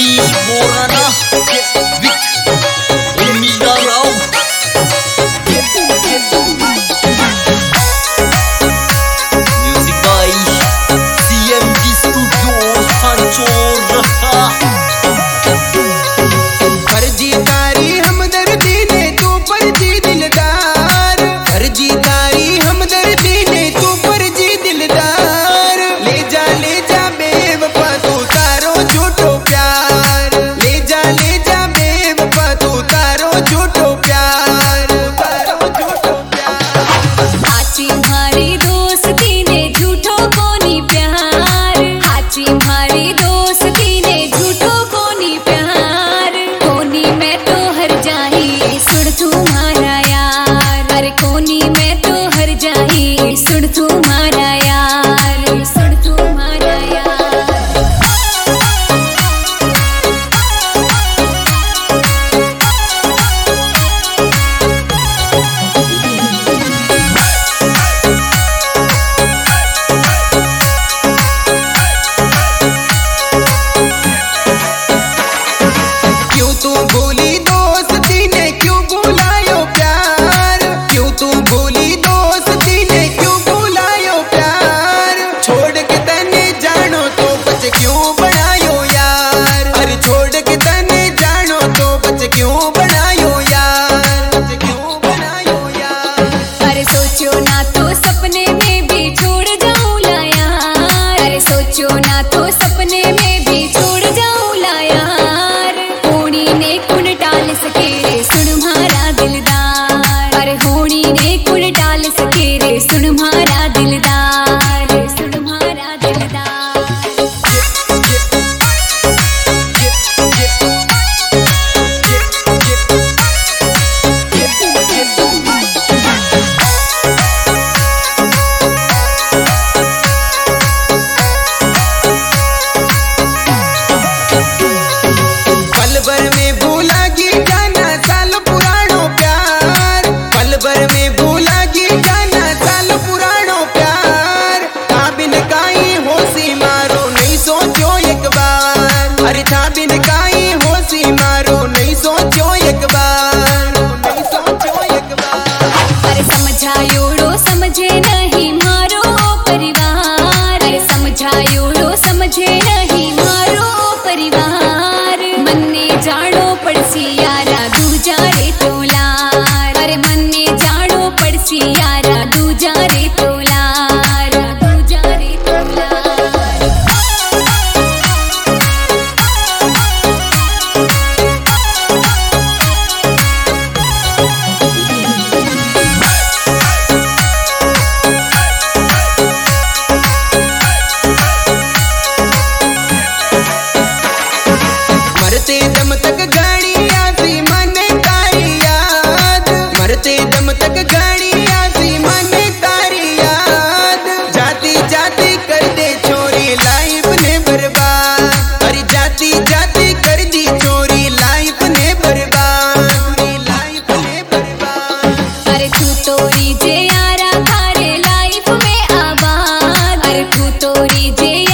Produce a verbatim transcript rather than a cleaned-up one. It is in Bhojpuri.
Morana, Vic, Umida Rao. Music by C M D Studio Hanchor. फर्जी तारी हमदर्दी ने तू फर्जी दिलदार, फर्जी तारी हमदर्दी ने तू फर्जी दिलदार। ले जा ले जा बेवफा तू तारो झूठो प्यार, ले जा ले जा बेवफा तू तारो झूठो प्यार, तारो झूठो प्यार। हाची मारी दोस्ती ने झूठो कोनी प्यार, हाची मारी दोस्ती ने झूठो कोनी प्यार। कोनी मैं तो हर जाही सुन तुम्हारा यार, अरे कोनी मैं तो हर जाही सुन तुम्हारा यार, सुन तुम्हारा यार। क्यों तू भूली दोस्ती ने क्यों भुलायो प्यार, क्यों तू भूली दोस्ती ने क्यों भुलायो प्यार। छोड़ के तने जानो तो बच क्यों बनायो यार, अरे छोड़ के तने जानो तो बच क्यों बनायो यार, बच क्यों बनायो यार। अरे सोचो ना तो सपने में भी छोड़ जाऊं ला यार, अरे सोचो ना तो सपने में भी छोड़ जाऊं ला यार। होनी ने कुन टाल सके रे सुन मारा दिलदार, अरे होनी ने कुन टाल सके रे सुन मारा दिलदार, सुन मारा दिलदार। पल भर में भूला गी जाना साल पुरानो प्यार, पल भर में भूला गी जाना साल पुरानो प्यार। था बिन काई होशी मारो नहीं सोचो एक बार, अरे था बिन काई होशी मारो नहीं सोचो एक बार, नहीं सोचो एक बार। अरे समझायोड़ो समझे नहीं मारो परिवार, अरे समझायोड़ो समझे नहीं मारो परिवार। मन्ने जानो पड़सी यारा दूजा रे तोलार, अरे मन्ने जानो पड़सी यारा दूजा रे तोलार, दूजा रे तोलार। मरते दम तक गाड़ी आती मन तारी याद, मरते दम तक गाड़ी आती मन तारी याद। जाती जाती कर दे चोरी लाइफ ने बर्बाद, अरे जाती जाती कर दी चोरी लाइफ ने बर्बाद, लाइफ ने बर्बाद। अरे तू तोरी जे यारा थारे लाइफ में आबाद, अरे तू तोरी जे